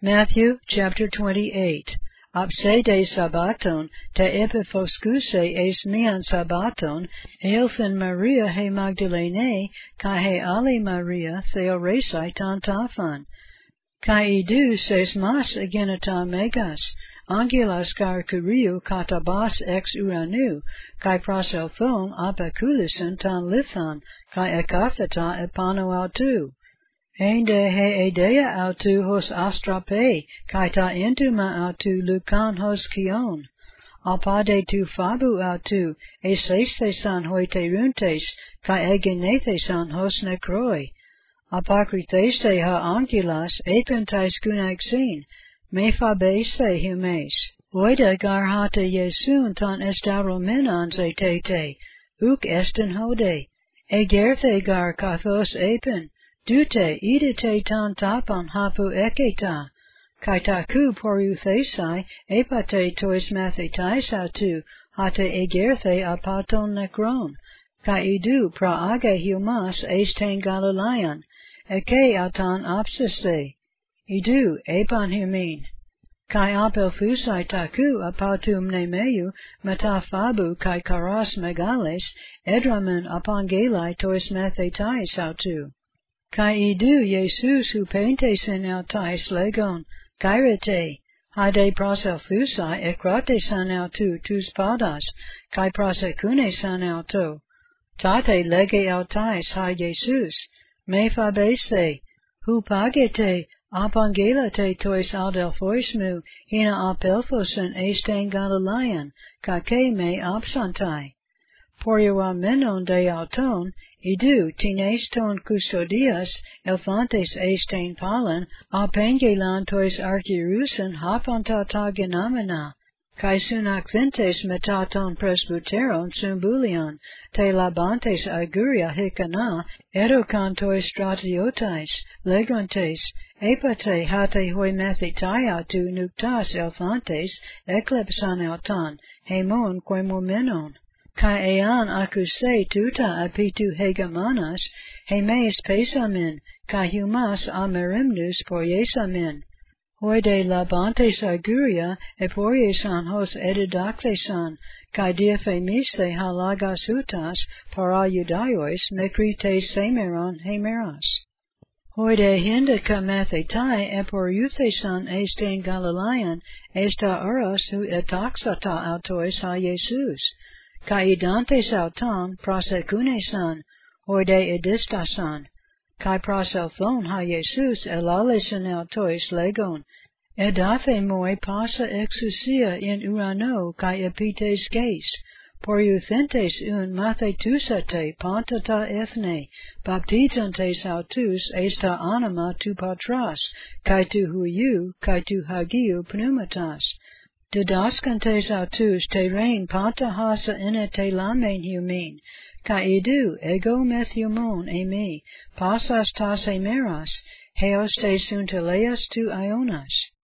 Matthew chapter 28. Apse de Sabbaton te epiphoscuse eis mian Sabbaton, eilphin Maria he Magdalene, kai he ali Maria theoresai tantafan. Kai idu ses mas agenata megas, angelas gar kuriu katabas ex uranu, kai proselthon apakulisan tan lithan, kai ekathata epano autu. Ende he edea autu hos astrape, kai ta entuma autu lucan hos kion. Apade tu fabu autu, eseste san hoite runtes, kai egenethe san hos necroi. Apakritheste ha angelas, epentais kunaxin, me fabese humes. Oida gar hata Jesun tan estaromenon ze tete, uk esten hode. Egerthe gar kathos epen. Dute idite tan tapan hapu eketa, kai taku poruthesai epate tois mathetais autu, hate egerthe apaton necron, kai idu praage humas esten Galilean, eke atan apsese, idu epan humin. Kai apelthusai taku apatum nemeu metafabu kai karas megales, edramen apangelai tois mathetais autu. Kai idu Jesus hupentes in autais legon, kairete, hade proselthusai ekrate san autu tus padas, kai prosecune san auto. Tate lege autais ha Jesus, me fabese, hupagete, apangelate tois adelphoismu, hina apelphosen esten Galilean, kake me absantai. Poriua menon de auton, idu tines ton custodias, elphantes esten palen, apengelan tois archirusen hapantata genamena, kai sunacthentes metaton presbyteron sumbulion, te labantes aiguria hicana, edokan tois stratiotais, legontes, epate hate hoi mathetai tu nuktas elphantes, eklepsan auton, hemon koimomenon. Kai ean akuse tuta apitu hegemonas, hemes pesamin, kai humas amerimnus poiesamin. Hoide labantes aiguria, eporiesan hos edidakthasan, kai diaphemise halagas hutas, para judaios, mecrites semeron hemeras. Hoide hindica mathetai eporiuthesan esten Galilean, esta oros hu etaxata autois ha Jesus. Kai idantes auton prosecunesan, hoide edistasan, kai proselthon ha Jesus elalesan autois legon, edathe moi passa exousia in urano kai epites geis, poriuthentes un mathetusate pantata ethne, baptizantes autus esta anima tu patras, kai tu huiu, kai tu hagiu pneumatas. Didascantes autus te rein panta hasa ine te lamen humin, ka idu ego methumon emi, passas tas emeras, heos te sunteleas tu ionas.